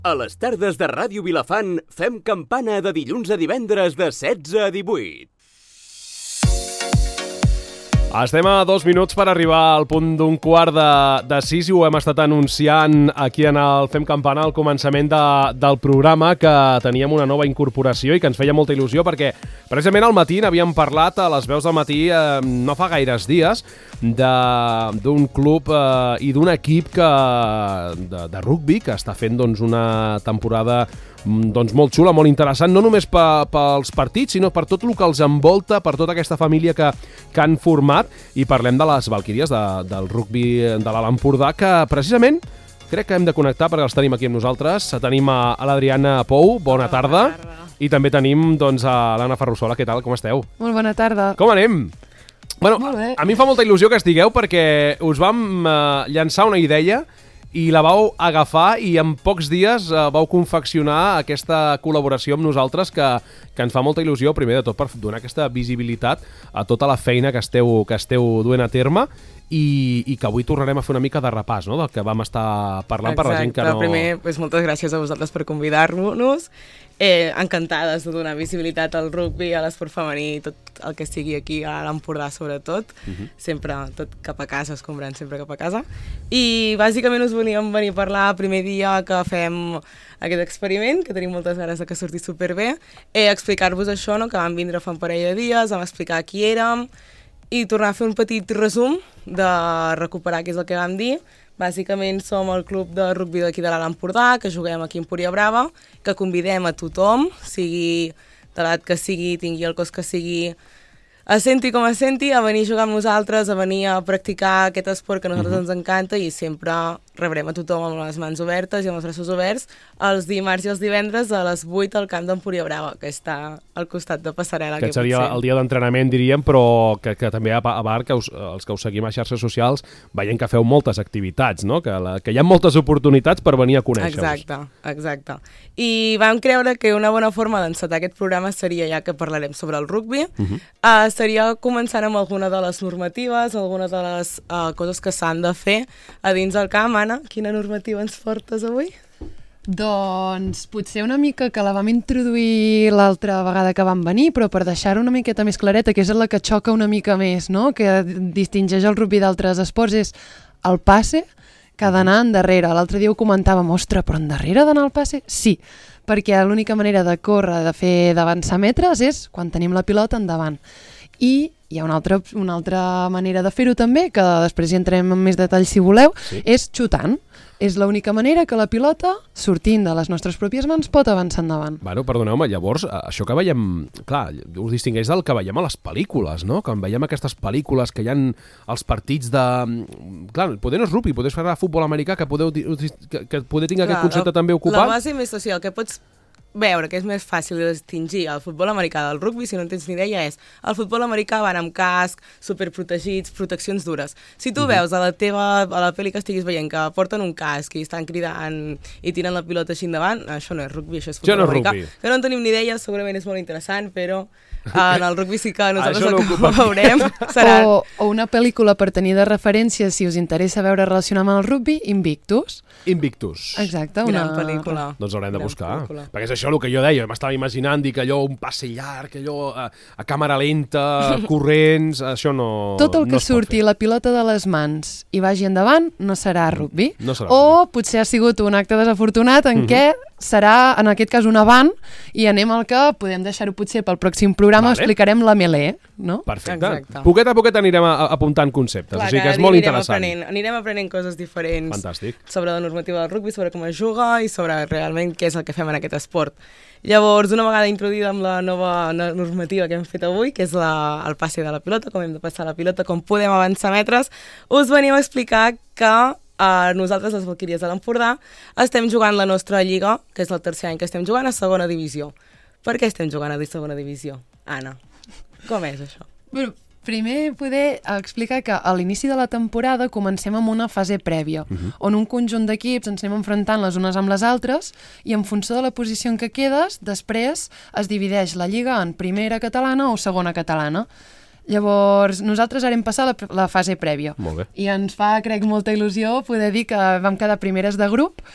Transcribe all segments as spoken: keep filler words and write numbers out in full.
A les tardes de Ràdio Vilafant fem campana de dilluns a divendres de setze a divuit. Estem a dos minuts per arribar al punt d'un quart de, de sis i ho hem estat anunciant aquí en el Fem Campana al començament de, del programa, que teníem una nova incorporació i que ens feia molta il·lusió perquè precisament al matí n'havíem parlat a les veus del matí eh, no fa gaires dies d'un club eh, i d'un equip que, de, de rugbi que està fent doncs, una temporada doncs molt xula, molt interessant, no només pels partits, sinó per tot el que els envolta, per tota aquesta família que, que han format, i parlem de les Valquíries, de, del rugbi de l'Alt Empordà, que precisament crec que hem de connectar perquè els tenim aquí amb nosaltres. Tenim a, a l'Adriana Pou, bona tarda, bona tarda. I també tenim doncs, a l'Anna Ferrusola, què tal, com esteu? Molt bona tarda. Com anem? Bueno, a, a mi em fa molta il·lusió que estigueu perquè us vam uh, llançar una idea i la vau agafar i en pocs dies eh, vau confeccionar aquesta col·laboració amb nosaltres que, que ens fa molta il·lusió, primer de tot per donar aquesta visibilitat a tota la feina que esteu, que esteu duent a terme i, i que avui tornarem a fer una mica de repàs, no?, del que vam estar parlant. Exacte. Per la gent que no... Primer, pues, moltes gràcies a vosaltres per convidar-nos. Eh, encantades de donar visibilitat al rugbi, a l'esport femení, tot el que sigui aquí a l'Empordà sobretot. Uh-huh. Sempre tot cap a casa, escombrant sempre cap a casa. I bàsicament us volíem venir a parlar el primer dia que fem aquest experiment, que tenim moltes ganes de que surti superbé, eh, explicar-vos això, no?, que vam vindre fa un parell de dies, vam explicar qui érem i tornar a fer un petit resum de recuperar què és el que vam dir. Bàsicament som el club de rugbi d'aquí de l'Alt Empordà, que juguem aquí a Empúria Brava, que convidem a tothom, sigui de l'edat que sigui, tingui el cos que sigui, a senti com a senti, a venir a jugar amb nosaltres, a venir a practicar aquest esport que a nosaltres uh-huh. ens encanta, i sempre rebrem a tothom amb les mans obertes i amb els braços oberts els dimarts i els divendres a les vuit al camp d'Empúria Brava, que està al costat de Passarel·la. Aquest seria potser el dia d'entrenament, diríem, però que, que també a part que us, els que us seguim a xarxes socials veiem que feu moltes activitats, no?, que, la, que hi ha moltes oportunitats per venir a conèixer-vos. Exacte, exacte. I vam creure que una bona forma d'encetar aquest programa seria, ja que parlarem sobre el rugbi, uh-huh. uh, seria començant amb alguna de les normatives, algunes de les uh, coses que s'han de fer a dins del camp. Anna, quina normativa ens portes avui? Doncs potser una mica que la vam introduir l'altra vegada que vam venir, però per deixar-ho una miqueta més clareta, que és la que xoca una mica més, no?, que distingeix el rugbi d'altres esports, és el passe, que ha d'anar endarrere. L'altre dia ho comentàvem, ostres, però endarrere d'anar al passe? Sí, perquè l'única manera de córrer, de fer d'avançar metres, és quan tenim la pilota endavant. I hi ha una altra, una altra manera de fer-ho també, que després hi entrem en més detall si voleu, sí. És xutant. És l'única manera que la pilota, sortint de les nostres pròpies mans, pot avançar endavant. Bueno, perdoneu-me, llavors, això que veiem, clar, us distingueix del que veiem a les pel·lícules, no? Quan veiem aquestes pel·lícules que hi ha els partits de... Clar, poder no és rugby, poder fer futbol americà, que podeu, que, que poder tinc aquest concepte també ocupat. La base més social, que pots veure que és més fàcil de distingir el futbol americà del rugbi, si no en tens ni idea, és el futbol americà van amb casc, superprotegits, proteccions dures. Si tu uh-huh. veus a la teva, a la pel·li que estiguis veient que porten un casc i estan cridant i tiren la pilota així endavant, això no és rugbi, això és futbol no americà. Rugby. Que no en tenim ni idea, segurament és molt interessant, però en el rugbi sí que nosaltres el que no veurem serà... O, o una pel·lícula per tenir de referència, si us interessa veure relacionar amb el rugbi, Invictus. Invictus. Exacte, una... Gran pel·lícula. Doncs haurem de Gran buscar. pel·lícula. Perquè és això el que jo deia, m'estava imaginant dir que allò, un passe llarg, allò a, a càmera lenta, corrents, això no... Tot el que no surti la pilota de les mans i vagi endavant no serà rugbi. No serà o rugby. Potser ha sigut un acte desafortunat en uh-huh. què serà, en aquest cas, un avant, i anem al que podem deixar-ho potser pel pròxim programa, vale. Explicarem la melé, no? Perfecte. Exacte. Poquet a poquet anirem a, a, apuntant conceptes, Clar, o sigui que és anirem molt interessant. Aprenent, anirem aprenent coses diferents. Fantàstic. Sobre la normativa del rugbi, sobre com es juga i sobre realment què és el que fem en aquest esport. Llavors, una vegada introduïda amb la nova normativa que hem fet avui, que és la, el passe de la pilota, com hem de passar la pilota, com podem avançar metres, us venim a explicar que Uh, nosaltres, les Valquíries de l'Empordà, estem jugant la nostra lliga, que és el tercer any que estem jugant, a segona divisió. Per què estem jugant a segona divisió? Anna, com és això? Bueno, primer poder explicar que a l'inici de la temporada comencem amb una fase prèvia, uh-huh. on un conjunt d'equips ens anem enfrontant les unes amb les altres i en funció de la posició en què quedes, després es divideix la lliga en primera catalana o segona catalana. Llavors, nosaltres ara hem passat la, la fase prèvia. Molt bé. I ens fa, crec, molta il·lusió poder dir que vam quedar primeres de grup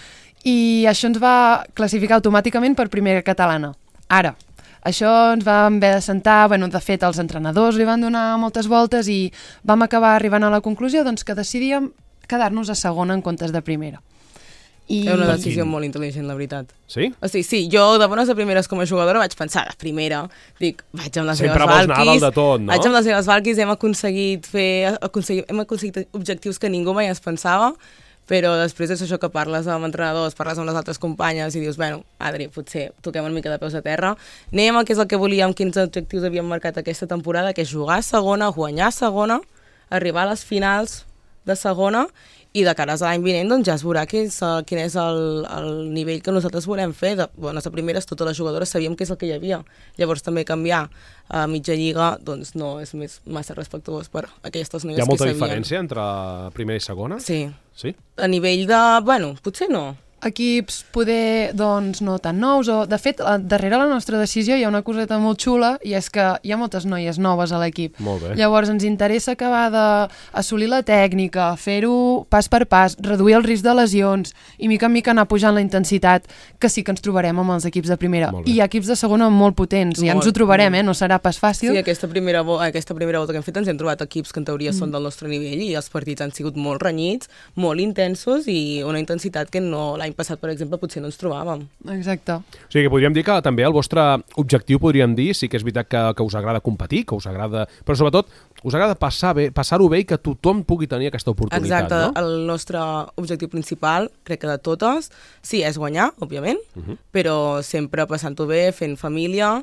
i això ens va classificar automàticament per primera catalana. Ara, això ens vam haver de sentar, bueno, de fet els entrenadors li van donar moltes voltes i vam acabar arribant a la conclusió doncs, que decidíem quedar-nos a segona en comptes de primera. I... És una decisió molt intel·ligent, la veritat. Sí? O sigui, sí, jo de bones a primeres com a jugadora vaig pensar, de primera, dic, vaig amb les Sempre meves vols anar valquis, dalt de tot, no? vaig amb les meves valquis, hem aconseguit fer, aconseguit, hem aconseguit objectius que ningú mai es pensava, però després és això que parles amb entrenadors, parles amb les altres companyes i dius, bueno, Adri, potser toquem una mica de peus a terra, anem a què és el que volíem, quins objectius havíem marcat aquesta temporada, que és jugar a segona, guanyar a segona, arribar a les finals de segona, i de cares a l'any vinent doncs ja es veurà quin és, quin és el, el nivell que nosaltres volem fer. De bones a primeres, totes les jugadores sabíem què és el que hi havia. Llavors també canviar a mitja lliga doncs no és més massa respectuós per aquestes noies que sabien. Hi ha molta diferència entre primera i segona? Sí. Sí? A nivell de... bueno, potser no. Equips poder, doncs, no tan nous, o de fet, darrere la nostra decisió hi ha una coseta molt xula i és que hi ha moltes noies noves a l'equip. Molt bé. Llavors ens interessa acabar d'assolir la tècnica, fer-ho pas per pas, reduir el risc de lesions i mica en mica anar pujant la intensitat, que sí que ens trobarem amb els equips de primera. I hi ha equips de segona molt potents, i ja ens ho trobarem, eh? No serà pas fàcil. Sí, aquesta primera, aquesta primera volta que hem fet ens hem trobat equips que en teoria mm. són del nostre nivell i els partits han sigut molt renyits, molt intensos i una intensitat que no l'any passat, per exemple, potser no ens trobàvem. Exacte. O sigui que podríem dir que també el vostre objectiu, podríem dir, sí que és veritat que, que us agrada competir, que us agrada... però sobretot us agrada passar bé, passar-ho bé i que tothom pugui tenir aquesta oportunitat, Exacte. No? El nostre objectiu principal, crec que de totes, sí, és guanyar, òbviament, uh -huh. però sempre passant-ho bé, fent família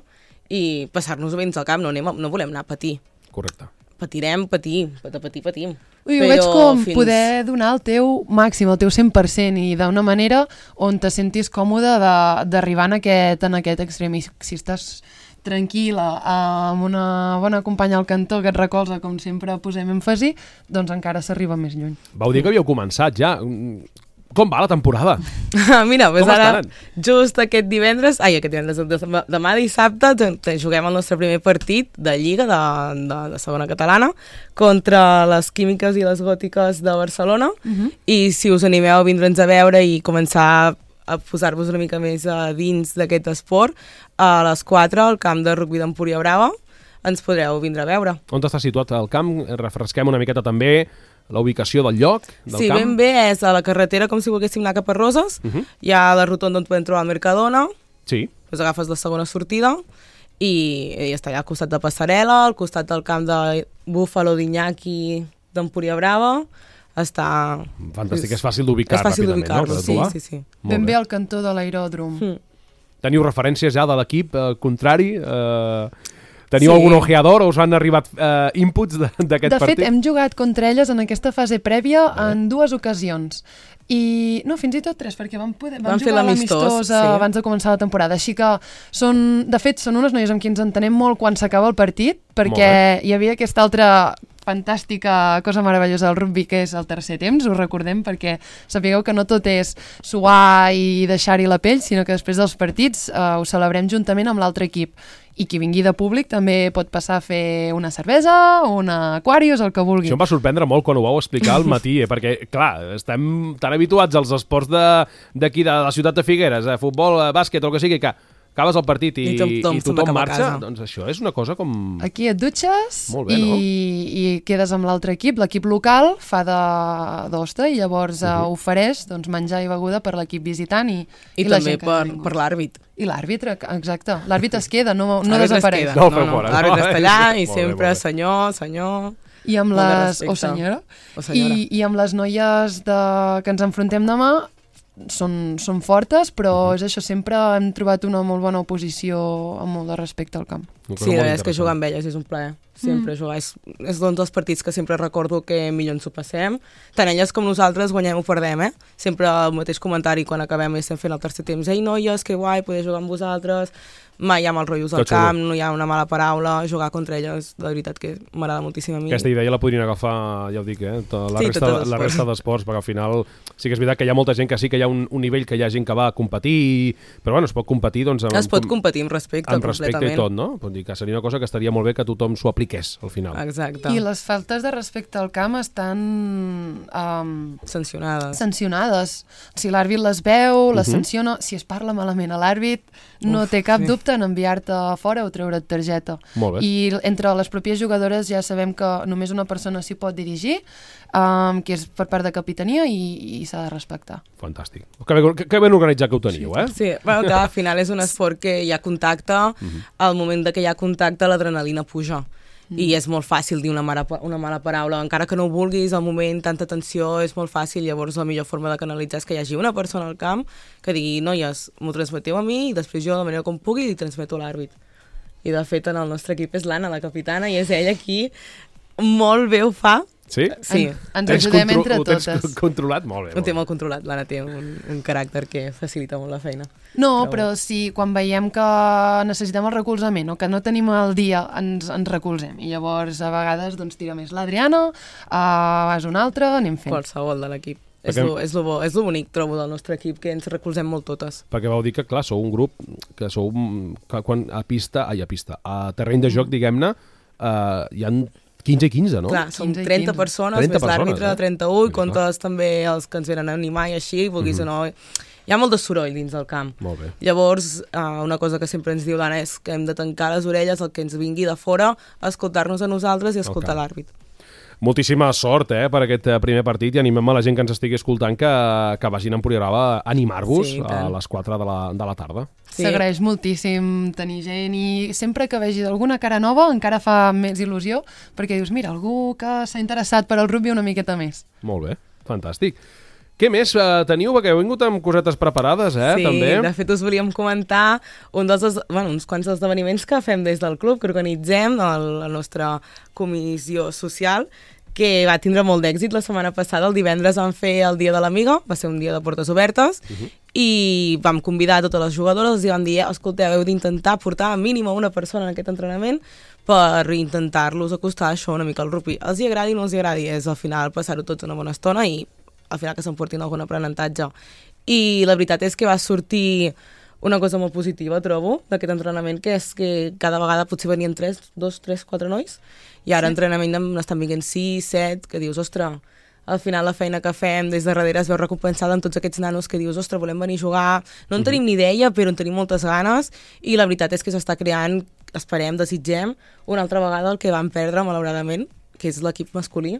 i passar-nos bé dins al camp, no, anem a, no volem anar a patir. Correcte. Patirem, patir, de patir, patim. Ui, ho veig com fins... poder donar el teu màxim, el teu cent per cent i d'una manera on te sentis còmode d'arribar en aquest, en aquest extrem. I si estàs tranquil·la, amb una bona companya al cantó que et recolza, com sempre posem èmfasi, doncs encara s'arriba més lluny. Vau dir que havíeu començat ja. Com va la temporada? Mira, pues ara, just aquest divendres, ai, aquest divendres, demà dissabte, juguem el nostre primer partit de Lliga de, de, de segona catalana contra les Químiques i les Gòtiques de Barcelona uh-huh. i si us animeu a vindre'ns a veure i començar a posar-vos una mica més a dins d'aquest esport, a les quatre al camp de rugby d'Empúria Brava ens podreu vindre a veure. On està situat el camp? Refresquem una miqueta també la ubicació del lloc, del sí, camp? Sí, ben bé, és a la carretera com si volguéssim anar cap a Roses, uh-huh. hi ha la rotonda on podem trobar el Mercadona, sí. Pues agafes la segona sortida i, i està allà al costat de Passarel·la, al costat del camp de Búfalo d'Iñaki d'Empúria Brava, està... Fantàstic, és fàcil d'ubicar ràpidament, no? Sí, sí, sí. Ben bé al cantó de l'aeròdrom. Mm. Teniu referències ja de l'equip eh, contrari? Eh... Teniu sí. algun ojeador o us han arribat eh, inputs d'aquest partit? De fet, hem jugat contra elles en aquesta fase prèvia ah. en dues ocasions. I, no, fins i tot tres, perquè vam, poder, vam, vam jugar l'amistós sí. abans de començar la temporada. Així que, són, de fet, són unes noies amb qui ens entenem molt quan s'acaba el partit, perquè hi havia aquesta altra fantàstica cosa meravellosa del rugby, que és el tercer temps, us recordem, perquè sapigueu que no tot és suar i deixar-hi la pell, sinó que després dels partits eh, ho celebrem juntament amb l'altre equip. I qui vingui de públic també pot passar a fer una cervesa, una Aquarius, el que vulgui. Això em va sorprendre molt quan ho vau explicar al matí, eh? Perquè, clar, estem tan habituats als esports d'aquí, de, de la ciutat de Figueres, eh? futbol, bàsquet, el que sigui, que acabes el partit i, I tothom, i tothom marxa, doncs això és una cosa com... Aquí et dutxes bé, i, no? i quedes amb l'altre equip. L'equip local fa d'hoste i llavors uh -huh. ofereix doncs, menjar i beguda per l'equip visitant i, i, i la també gent que per, per l'àrbit. I l'àrbitre, exacte. L'àrbitre es queda, no, no desapareix. No, no, no. L'àrbitre està allà i sempre bé, senyor, senyor... I amb les... O senyora. O senyora. I, I amb les noies de... que ens enfrontem demà són, són fortes, però uh-huh. és això, sempre hem trobat una molt bona oposició amb molt de respecte al camp. Sí, la veritat és que jugar amb elles és un plaer. Sempre mm. jugar. És, és doncs dels partits que sempre recordo que millor ens ho passem. Tant elles com nosaltres guanyem o perdem, eh? Sempre el mateix comentari quan acabem i estem fent el tercer temps. Ei, noies, que guai, poder jugar amb vosaltres. mai hi ha mal rotllos al Que xulo. camp, no hi ha una mala paraula, jugar contra elles, de veritat que m'agrada moltíssim a mi. Aquesta idea la podrien agafar, ja ho dic, eh? La, Sí, resta, tots els la esports. resta d'esports, perquè al final sí que és veritat que hi ha molta gent que sí que hi ha un, un nivell que hi ha gent que va a competir, però bueno, es pot competir doncs, amb, Es pot competir amb respecte, amb respecte completament. i tot, no? Vull dir que seria una cosa que estaria molt bé que tothom s'ho apliqués al final. Exacte. I les faltes de respecte al camp estan um, Sancionades. sancionades. Si l'àrbit les veu, les Mhm. sanciona. Si es parla malament a l'àrbit, no Uf, té cap sí. dubte en enviar-te fora o treure't targeta. Molt bé. I entre les pròpies jugadores ja sabem que només una persona s'hi pot dirigir, um, que és per part de capitania, i, i s'ha de respectar. Fantàstic. Que ben, que, que ben organitzat que ho teniu, eh? Sí, bueno, que al final és un esport que hi ha contacte, al moment de que hi ha contacte l'adrenalina puja. I és molt fàcil dir una mala, una mala paraula, encara que no ho vulguis, al moment, tanta tensió, és molt fàcil, llavors la millor forma de canalitzar és que hi hagi una persona al camp que digui, noies, m'ho transmeteu a mi i després jo, de la manera com pugui, li transmeto a l'àrbit. I de fet, en el nostre equip és l'Anna, la capitana, i és ella qui molt bé ho fa. Sí? Sí, En, ens Tens ajudem contro- entre ho tens totes. controlat? Molt bé. ho Molt té bé. molt controlat, l'Anna té un, un caràcter que facilita molt la feina. No, Però- però si quan veiem que necessitem el recolzament o que no tenim el dia, ens, ens recolzem. I llavors, a vegades, doncs, tira més l'Adriana, uh, vas una altra, anem fent. Qualsevol de l'equip. És, Perquè- lo, és, lo bo, és lo bonic, trobo, del nostre equip, que ens recolzem molt totes. Perquè vau dir que, clar, sou un grup que sou mm, que quan a pista, ai, a pista, a terreny de joc, diguem-ne, eh, hi han quinze i quinze, no? Clar, som quinze i trenta quinze. persones, trenta més l'àrbitre persones, de eh? trenta-u, Vull i dir, comptes també els que ens venen a animar i així, vulguis o no. Hi ha molt de soroll dins del camp. Molt bé. Llavors, uh, una cosa que sempre ens diu l'Anna és que hem de tancar les orelles al que ens vingui de fora, a escoltar-nos a nosaltres i a escoltar camp. l'àrbit. Moltíssima sort eh, per aquest eh, primer partit i animem a la gent que ens estigui escoltant que, que vagin a Empuriarava a animar-vos Sí, i a tant. les quatre de la, de la tarda. Sí. S'agraeix moltíssim tenir gent i sempre que vegi alguna cara nova encara fa més il·lusió perquè dius, mira, algú que s'ha interessat per al rugby una miqueta més. Molt bé, fantàstic. Què més eh, teniu? Perquè heu vingut amb cosetes preparades, eh, Sí, també. de fet us volíem comentar un dels, es- bueno, uns quants esdeveniments que fem des del club, que organitzem, el, la nostra comissió social, que va tindre molt d'èxit la setmana passada. El divendres vam fer el Dia de l'Amiga, va ser un dia de portes obertes, uh -huh. i vam convidar a totes les jugadores i vam dir, escolteu, heu d'intentar portar a mínim a una persona en aquest entrenament per intentar-los acostar a això una mica al rugby. Els hi agradi o no els hi agradi, és al final passar-ho tots una bona estona i al final que s'emportin algun aprenentatge. I la veritat és que va sortir una cosa molt positiva, trobo, d'aquest entrenament, que és que cada vegada potser venien tres, dos, tres, quatre nois, i ara sí. entrenament n'estan vinguent sis, set, que dius, ostres, al final la feina que fem des de darrere es veu recompensada amb tots aquests nanos que dius, ostres, volem venir a jugar, no en tenim ni idea, però en tenim moltes ganes, i la veritat és que s'està creant, esperem, desitgem, una altra vegada el que vam perdre, malauradament, que és l'equip masculí.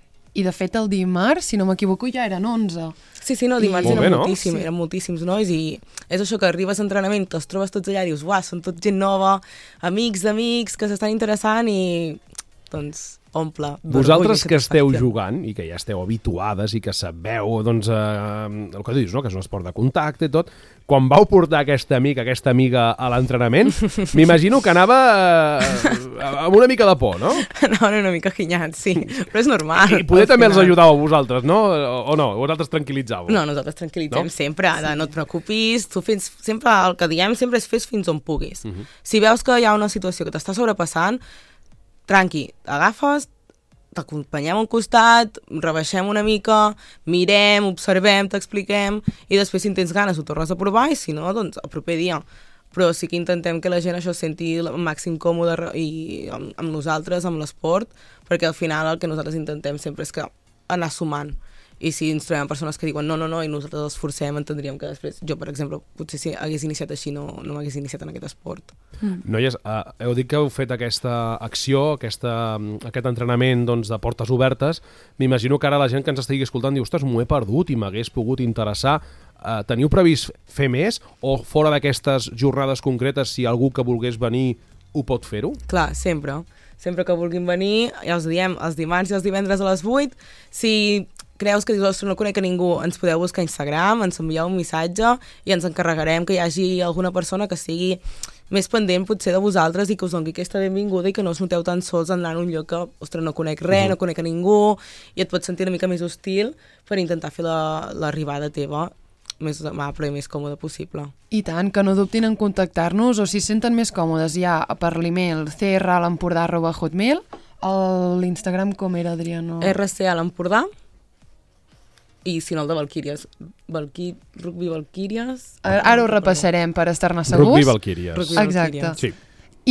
I de fet el dimarts, si no m'equivoco, ja eren onze. Sí, sí, no, dimarts I... eren Molt bé, no? moltíssims, Sí. eren moltíssims nois i és això que arribes a entrenament, te'ls trobes tots allà i dius, uah, són tot gent nova, amics d'amics que s'estan interessant i doncs omple. Vosaltres que esteu satisfacció. jugant i que ja esteu habituades i que sabeu doncs, eh, el que dius, no? Que és un esport de contacte i tot, quan vau portar aquesta amiga, aquesta amiga a l'entrenament, m'imagino que anava eh, amb una mica de por, no? Anaven una mica ginyats, sí, però és normal. I poder al també els final. ajudàveu a vosaltres, no? O no? Vosaltres tranquil·litzàveu? No, nosaltres tranquil·litzem No? no? sempre, de no et preocupis, tu fes, sempre el que diem sempre és fes fins on puguis. Mhm. Uh -huh. Si veus que hi ha una situació que t'està sobrepassant, tranqui, agafes, t'acompanyem a un costat, rebaixem una mica, mirem, observem, t'expliquem, i després si en tens ganes ho tornes a provar, i si no, doncs el proper dia. Però sí que intentem que la gent això es senti el màxim còmode re- i amb, amb nosaltres, amb l'esport, perquè al final el que nosaltres intentem sempre és que anar sumant. I si ens trobem persones que diuen no, no, no, i nosaltres els forcem, entendríem que després, jo per exemple, potser si hagués iniciat així no, no m'hagués iniciat en aquest esport. Noies, uh, heu dit que heu fet aquesta acció, aquesta, aquest entrenament doncs, de portes obertes. M'imagino que ara la gent que ens estigui escoltant diu, ostres, m'ho he perdut i m'hagués pogut interessar. Uh, teniu previst fer més o fora d'aquestes jornades concretes, si algú que volgués venir ho pot fer-ho? Clar, sempre. Sempre que vulguin venir, ja us diem, els dimarts i els divendres a les vuit. Si creus que dius, ostres, no conec a ningú, ens podeu buscar a Instagram, ens envieu un missatge i ens encarregarem que hi hagi alguna persona que sigui més pendent potser de vosaltres i que us doni aquesta benvinguda i que no us noteu tan sols anant a un lloc que, ostres, no conec res, Mhm. no conec a ningú, i et pots sentir una mica més hostil per intentar fer la- l'arribada teva més amable i més còmode possible. I tant, que no dubtin en contactar-nos, o si es senten més còmodes ja per l'email c r a l'empordà arroba hotmail, l'Instagram com era, Adriano? R C a l'Empordà, i si no el de Valquíries, Valquí... Rugby Valquíries... Ara, ara ho repassarem per estar-ne segurs. Rugby Valquíries. Rugby Exacte. Valquíries. Sí.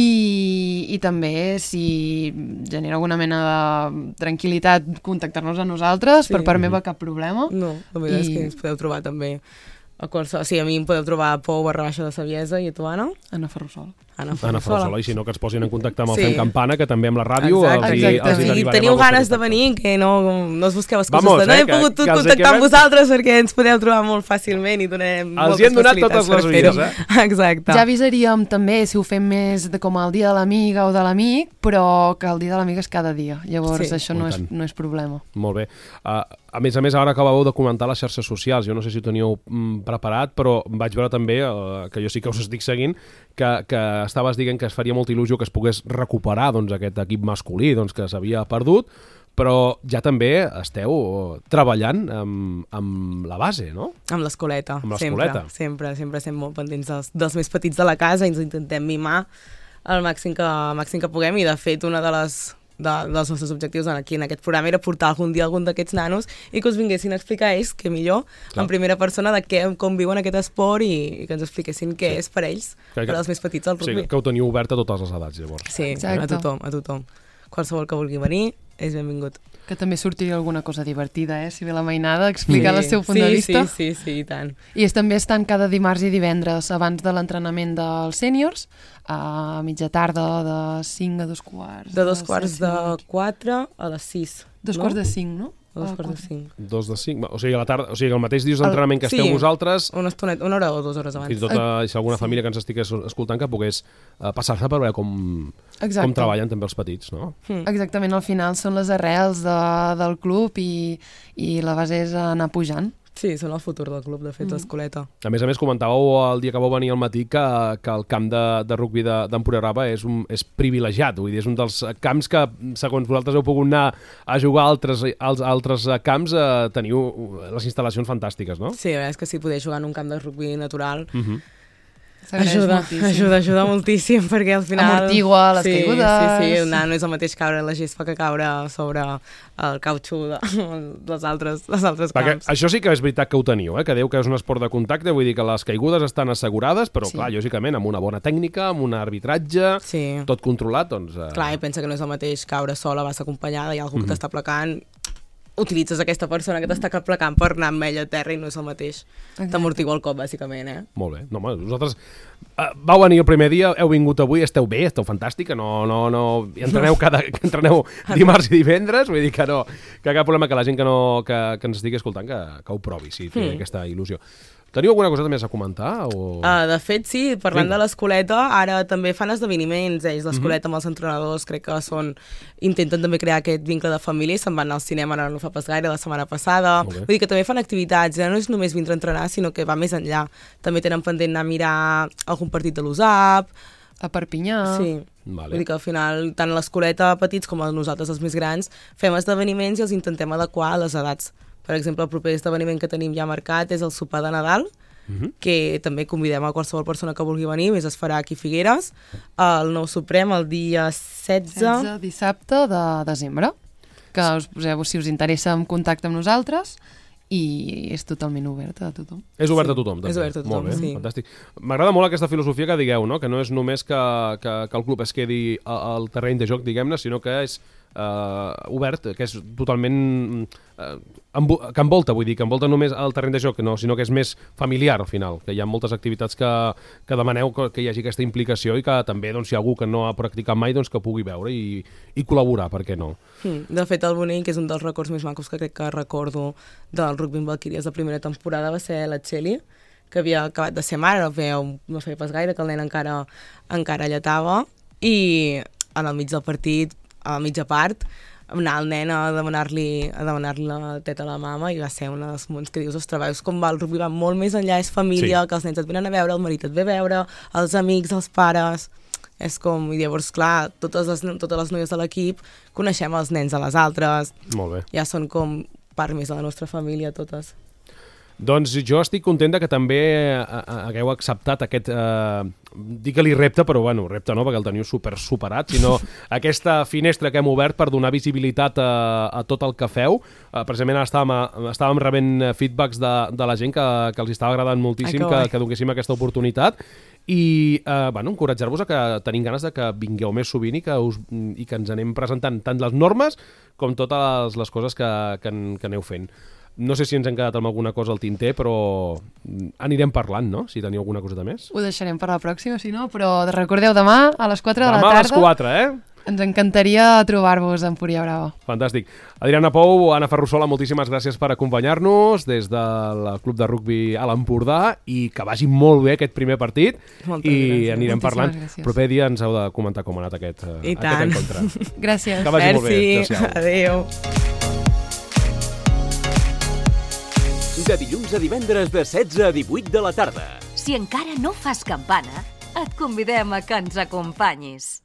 I, I també, si genera alguna mena de tranquil·litat, contactar-nos a nosaltres, Sí. per part meva cap problema. No, la veritat I- és que ens podeu trobar també a qualsevol... Sí, a mi em podeu trobar a Pou barra baixa de Saviesa i a tu, Anna? Anna Ferrusola. Anna Anna Ferrusola, i si no que es posin en contacte amb el Sí. Fem Campana, que també amb la ràdio Exacte, els, hi, exacte. els hi Si derivarem teniu el vostre ganes de contacte. venir, que no, no us busqueu excuses Vamos, de no eh, he que- pogut que els contactar acabem- amb vosaltres perquè ens podeu trobar molt fàcilment i donem Els moltes hi hem donat facilitats totes les per fer-ho. vies, Exacte. Ja avisaríem també si ho fem més de, com el dia de l'amiga o de l'amic, però que el dia de l'amiga és cada dia. Llavors Sí. això Oh, no i és, tant. no és problema. Molt bé. Uh, a més a més, ara acabàveu de comentar les xarxes socials. Jo no sé si ho teníeu mm, preparat, però vaig veure també, uh, que jo sí que us estic seguint, que, que estaves dient que es faria molta il·lusió que es pogués recuperar doncs, aquest equip masculí doncs, que s'havia perdut, però ja també esteu treballant amb, amb la base, no? Amb l'escoleta, Amb sempre, l'escoleta. sempre, sempre estem molt pendents dels, dels més petits de la casa i ens intentem mimar el màxim que, màxim que puguem i de fet una de les de, dels nostres objectius aquí en aquest programa era portar algun dia algun d'aquests nanos i que us vinguessin a explicar ells, que millor, Clar. en primera persona de què, com viuen aquest esport i, i que ens expliquessin què Sí. és per ells, Que- per als més petits del O sigui, rugby. que ho teniu obert a totes les edats, llavors. Sí, Exacte. a tothom, a tothom. Qualsevol que vulgui venir és benvingut. Que també sortiria alguna cosa divertida, eh? Si ve la mainada, explicar el seu punt sí, de vista. Sí, sí, sí, i tant. I és, també estan cada dimarts i divendres abans de l'entrenament dels sèniors, a mitja tarda de cinc a dos quarts. De dos set, quarts cinc de minuts. quatre a les sis. Dos no? quarts de cinc, no? A dos Ah, quarts de quatre. cinc. Dos de cinc, o sigui, a la tarda, o sigui, el mateix dies d'entrenament que esteu sí. vosaltres, Una estoneta, una hora o dues hores abans. fins i tot eh, si alguna família que ens estigués escoltant que pogués eh, passar-se per veure com, Exacte. com treballen també els petits, no? Mm. Exactament, al final són les arrels de, del club i, i la base és anar pujant. Sí, són el futur del club, de fet, Mm. l'escoleta. A més a més, comentàveu el dia que vau venir al matí que, que el camp de, de rugbi de- d'Empuriaraba és, un, és privilegiat, vull dir, és un dels camps que, segons vosaltres heu pogut anar a jugar a altres, als altres camps, eh, teniu les instal·lacions fantàstiques, no? Sí, la veritat és que si poder jugar en un camp de rugby natural Uh -huh. S'agraeix ajuda, moltíssim. ajuda, ajuda moltíssim, perquè al final... Amortigua les sí, caigudes. Sí, sí, no, no és el mateix caure en la gespa que caure sobre el cautxú de, dels altres, dels altres Perquè camps. això sí que és veritat que ho teniu, eh? Que dèieu que és un esport de contacte, vull dir que les caigudes estan assegurades, però Sí. clar, lògicament, amb una bona tècnica, amb un arbitratge, Sí. tot controlat, doncs... Eh... Clar, i pensa que no és el mateix caure sola, vas acompanyada, hi ha algú Mhm. que t'està placant, utilitzes aquesta persona que t'està placant per anar amb ella a terra i no és el mateix. Exacte. T'amortigua el cop, bàsicament, eh? Molt bé. No, home, vosaltres uh, vau venir el primer dia, heu vingut avui, esteu bé, esteu fantàstica, no, no, no... I entreneu, cada, entreneu dimarts i divendres, vull dir que no, que cap problema que la gent que, no, que, que ens estigui escoltant que, que ho provi, si té Mm. aquesta il·lusió. Teniu alguna cosa més a comentar? O... Uh, de fet, sí, parlant Vinga. de l'escoleta, ara també fan esdeveniments, ells, l'escoleta amb els entrenadors, crec que són... Intenten també crear aquest vincle de família i se'n van al cinema, ara no fa pas gaire, la setmana passada. Molt bé. Vull dir que també fan activitats, ja no és només vindre a entrenar, sinó que va més enllà. També tenen pendent anar a mirar algun partit de l'U S A P. A Perpinyà. Sí. Vale. Vull dir que al final, tant a l'escoleta petits com a nosaltres, els més grans, fem esdeveniments i els intentem adequar a les edats. Per exemple, el proper esdeveniment que tenim ja marcat és el sopar de Nadal, Mhm. que també convidem a qualsevol persona que vulgui venir, més es farà aquí a Figueres, el Nou Suprem el dia setze. setze dissabte de desembre, que us poseu, si us interessa, en contacte amb nosaltres, i és totalment obert a tothom. És obert Sí, a tothom, també. és obert a tothom, Molt bé, sí. fantàstic. M'agrada molt aquesta filosofia que digueu, no? Que no és només que, que, que el club es quedi a- al terreny de joc, diguem-ne, sinó que és eh, obert, que és totalment... Eh, envo- que envolta, vull dir, que envolta només el terreny de joc, no, sinó que és més familiar, al final, que hi ha moltes activitats que, que demaneu que, que hi hagi aquesta implicació i que també, doncs, si hi ha algú que no ha practicat mai, doncs que pugui veure i, i col·laborar, per què no? Mm. De fet, el bonic, que és un dels records més macos que crec que recordo del rugby amb Valquíries de primera temporada, va ser la Txeli, que havia acabat de ser mare, no feia, no feia pas gaire, que el nen encara, encara lletava, i en el mig del partit, a la mitja part, anar el nen a demanar-li a demanar-li la teta a la mama i va ser un dels moments que dius, ostres, veus com va el rugby, va molt més enllà, és família, Sí. que els nens et venen a veure, el marit et ve a veure, els amics, els pares... És com, i llavors, clar, totes les, totes les noies de l'equip coneixem els nens de les altres, Molt bé. ja són com part més de la nostra família, totes. Doncs jo estic content que també hagueu acceptat aquest, eh, digue-li repte, però bueno, repte no, perquè el teniu super superat, sinó aquesta finestra que hem obert per donar visibilitat a, a tot el que feu. Eh, precisament estàvem, estàvem rebent feedbacks de, de la gent que, que els estava agradant moltíssim Ai, que, que, que donéssim aquesta oportunitat i eh, bueno, encoratjar-vos a que tenim ganes de que vingueu més sovint i que, us, i que ens anem presentant tant les normes com totes les coses que, que, que aneu fent. No sé si ens hem quedat amb alguna cosa al tinter, però anirem parlant, no? Si teniu alguna coseta més. Ho deixarem per la pròxima, si no, però recordeu, demà a les quatre de la tarda... Demà a les quatre, eh? Ens encantaria trobar-vos en Empúria Brava. Fantàstic. Adriana Pou, Anna Ferrusola, moltíssimes gràcies per acompanyar-nos des del Club de Rugbi a l'Empordà i que vagi molt bé aquest primer partit. Moltes i gràcies. anirem Moltíssimes parlant. gràcies. Proper dia ens heu de comentar com ha anat aquest, I aquest tant. encontre. Gràcies. Que vagi molt bé. Merci. Adéu-siau. Adéu. De dilluns a divendres de setze a divuit de la tarda. Si encara no fas campana, et convidem a que ens acompanyis.